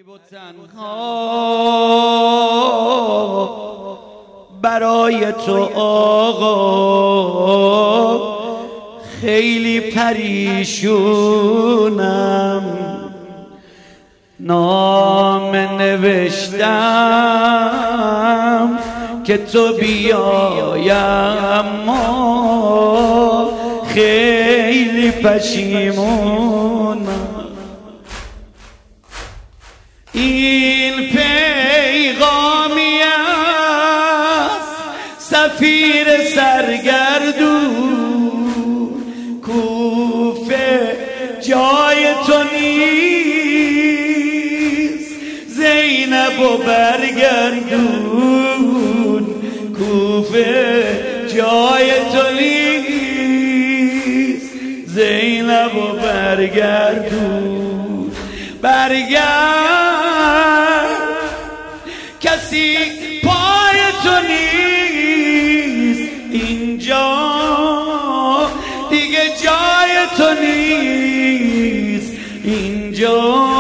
و تنها برای تو آقا خیلی پریشونم، نامه نوشتم که تو بیای اما خیلی پشیمونم. این پیغامی است سفیر سرگردون، کوفه جای تو نیست، زینب و برگردون، کوفه جای تو نیست، زینب و برگردون. برگرد کسی پای تو نیست، اینجا دیگه جای تو نیست، اینجا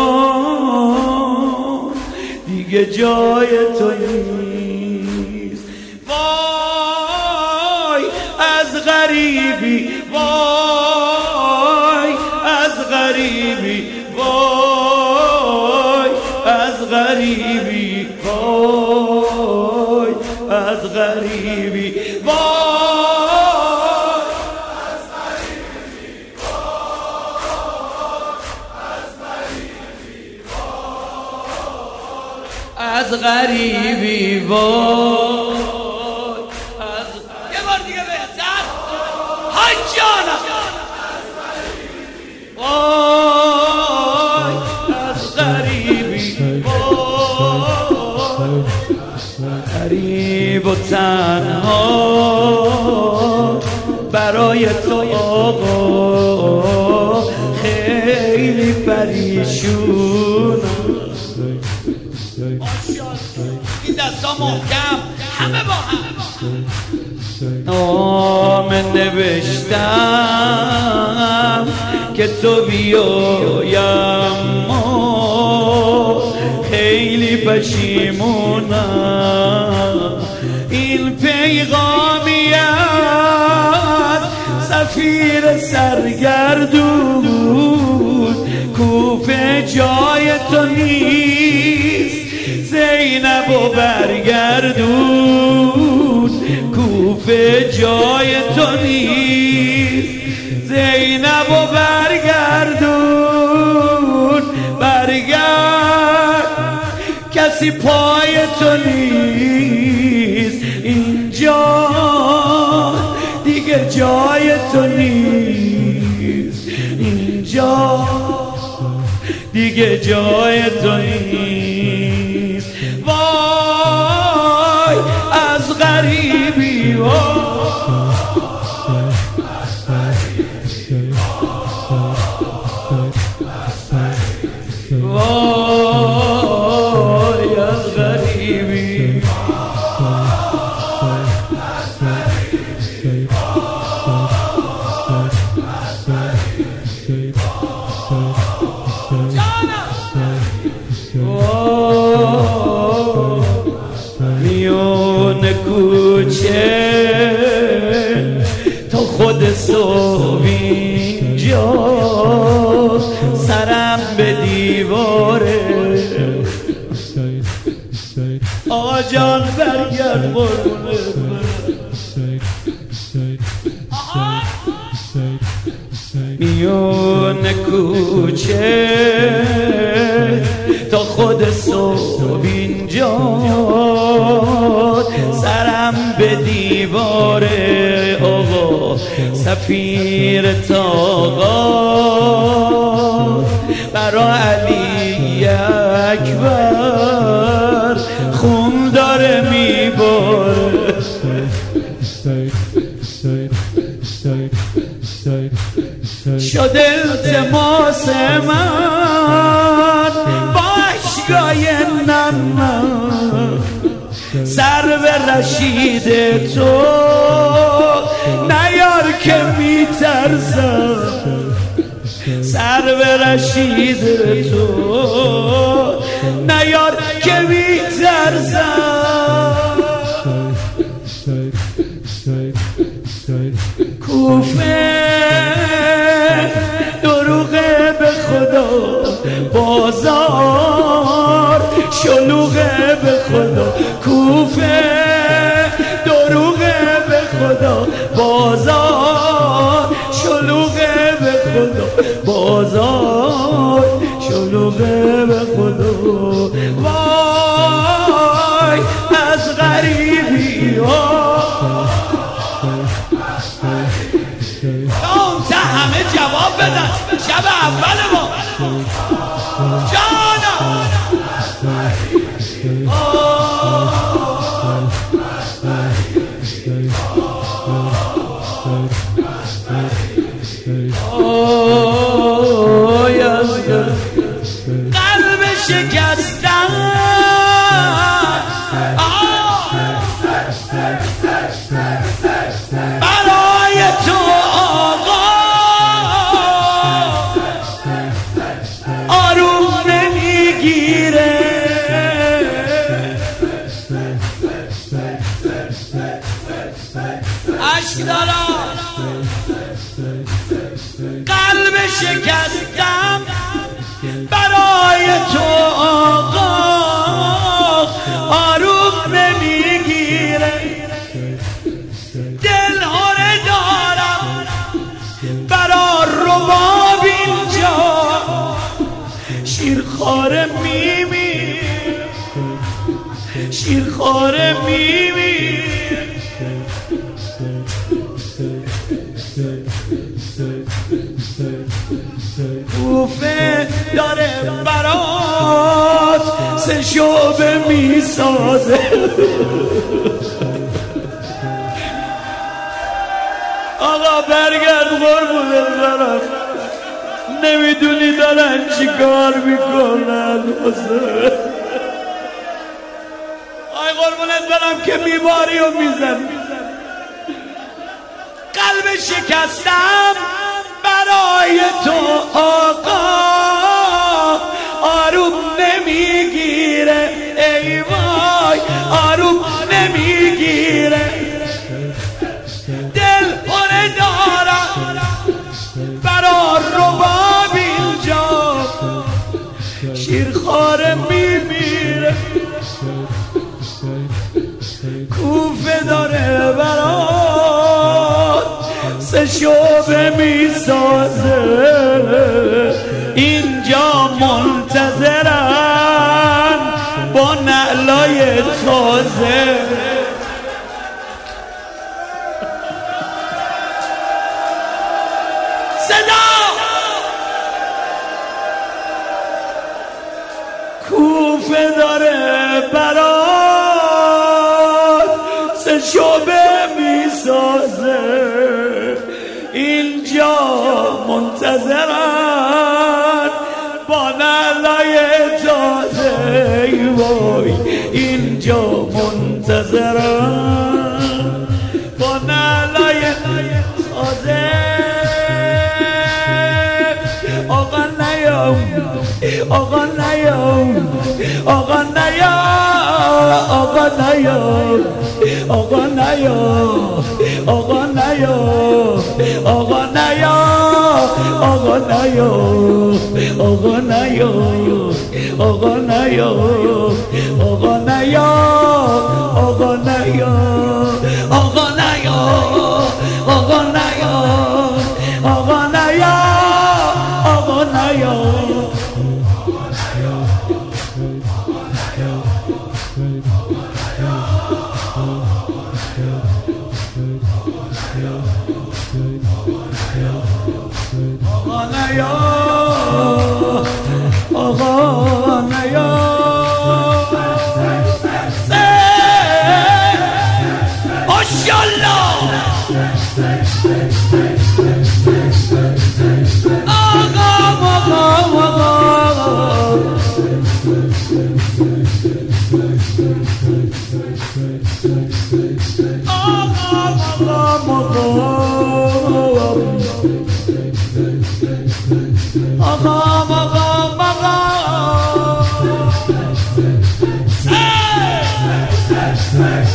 دیگه جای تو نیست. وای از غریبی، وای از غریبی، وای از غریبی، وای از غریبی، وای از غریبی، وای از غریبی، وای از یه بار دیگه بهتر های جانم، وای از غریبی، وای غریب و تنها برای تو آقا خیلی پریشونم. این دستا محکم همه با هم. نامه نوشتم که تو بیای اما خیلی پشیمونم. این پیغامی است سفیر سرگردون، کوفه جای تو نیست، زینب و برگردون، کوفه جای تو نیست، زینب و برگردون. برگرد کسی پای تو نیست، اینجا دیگه جای تو نیست، اینجا دیگه جای تو نیست. وای از غریبی، وای وای از غریبی، میون کوچه تا خود صبح اینجا، سرم به دیواره، آقا جان برگرد قربونت میون کوچه تا خود صبح اینجا، سرم به دیواره، آقا سفیر طاقا برا علی اکبر خون داره میباره. شد التماس من باشگاه نم، سر به رشید تو نیار که میترسم، سر به رشید تو نیار که میترسم. کوفه دروغه به خدا، بازار شلوغه به خدا. کوفه دروغه به خدا، بازار شلوغه به خدا. بازار شلوغه به خدا. وای از غریبی ها تا همه جواب بدن. شب اول ما جانا قلب شکستن برای تو آقا، آروم نمیگیره. عشق دارم قلب شکستم برای تو آقا، آروم نمیگیره. دل هره دارم برا رباب اینجا، شیرخواره میمیر، شیرخواره میمیر. کوفه داره برات سه شعبه میسازه. آقا برگرد قربونت برم، نمیدونی دارن چی کار میکنن. آی قربونت برم که میباری و میزن. قلب شکستم برای تو آقا، آروم نمیگیره. ای وای آروم نمیگیره. دل پره دارم برا رباب اینجا، شیرخواره میمیره. کوفه داره برات سه شعبه میسازه. اینجا منتظرن با نعلای تازه. صدا کوفه داره برات سه شعبه میسازه. اینجا منتظرن با نعلای تازه. وای اینجا منتظرن با نعلای تازه. آقا نیام، آقا نیام، آقا نیام، آقا نیام، آقا نیام، آقا نیام، آقا نیام، آقا نیام، آقا نیام، آقا نیام، آقا نیام، آقا نیام، آقا نیام، آقا نیام، آقا نیام، آقا نیام. آقا نیا ماشاءالله. آقا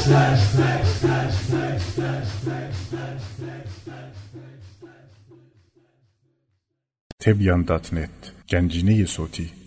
Tebyan.net Gənciniyi صوتی